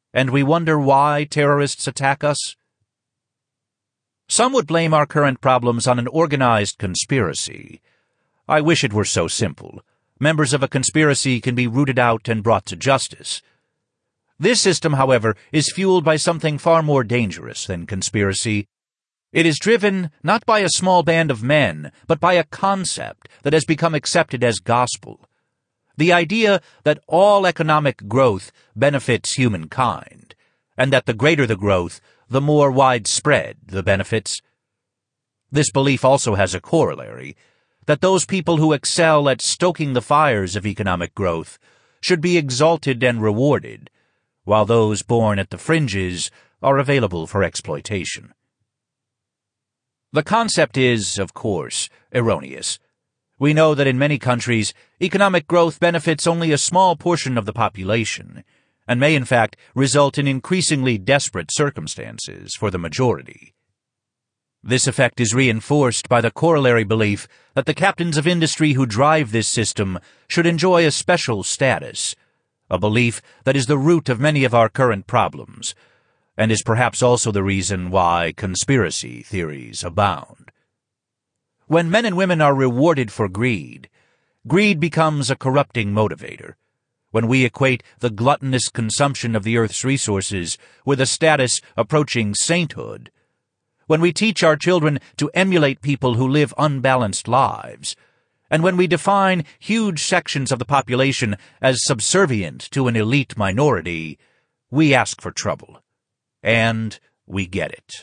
and we wonder why terrorists attack us? Some would blame our current problems on an organized conspiracy. I wish it were so simple. Members of a conspiracy can be rooted out and brought to justice. This system, however, is fueled by something far more dangerous than conspiracy. It is driven not by a small band of men, but by a concept that has become accepted as gospel. The idea that all economic growth benefits humankind, and that the greater the growth, the more widespread the benefits. This belief also has a corollary, that those people who excel at stoking the fires of economic growth should be exalted and rewarded, while those born at the fringes are available for exploitation. The concept is, of course, erroneous. We know that in many countries, economic growth benefits only a small portion of the population, and may in fact result in increasingly desperate circumstances for the majority. This effect is reinforced by the corollary belief that the captains of industry who drive this system should enjoy a special status, a belief that is the root of many of our current problems, and is perhaps also the reason why conspiracy theories abound. When men and women are rewarded for greed, greed becomes a corrupting motivator. When we equate the gluttonous consumption of the earth's resources with a status approaching sainthood, when we teach our children to emulate people who live unbalanced lives, and when we define huge sections of the population as subservient to an elite minority, we ask for trouble. And we get it.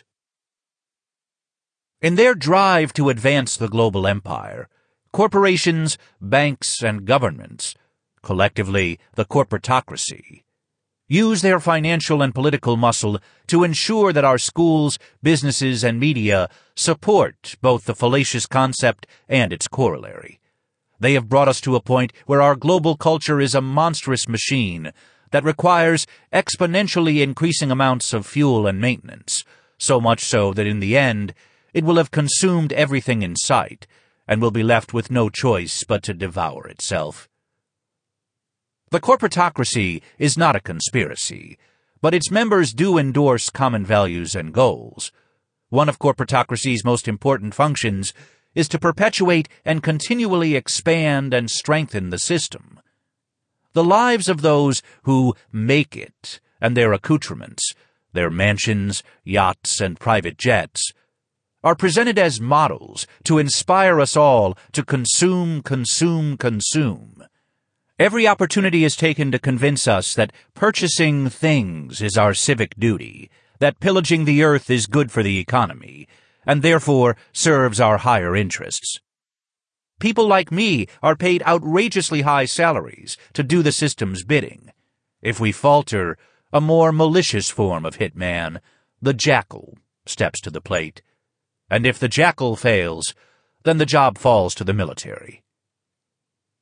In their drive to advance the global empire, corporations, banks, and governments, collectively the corporatocracy, use their financial and political muscle to ensure that our schools, businesses, and media support both the fallacious concept and its corollary. They have brought us to a point where our global culture is a monstrous machine that requires exponentially increasing amounts of fuel and maintenance, so much so that in the end, it will have consumed everything in sight and will be left with no choice but to devour itself. The corporatocracy is not a conspiracy, but its members do endorse common values and goals. One of corporatocracy's most important functions is to perpetuate and continually expand and strengthen the system. The lives of those who make it and their accoutrements, their mansions, yachts, and private jets, are presented as models to inspire us all to consume, consume, consume. Every opportunity is taken to convince us that purchasing things is our civic duty, that pillaging the earth is good for the economy, and therefore serves our higher interests. People like me are paid outrageously high salaries to do the system's bidding. If we falter, a more malicious form of hitman, the jackal, steps to the plate. And if the jackal fails, then the job falls to the military.